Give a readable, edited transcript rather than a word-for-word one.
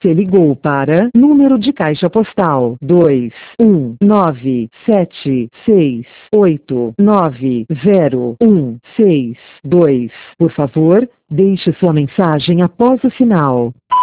Você ligou para número de caixa postal 21976890162. Por favor, deixe sua mensagem após o sinal.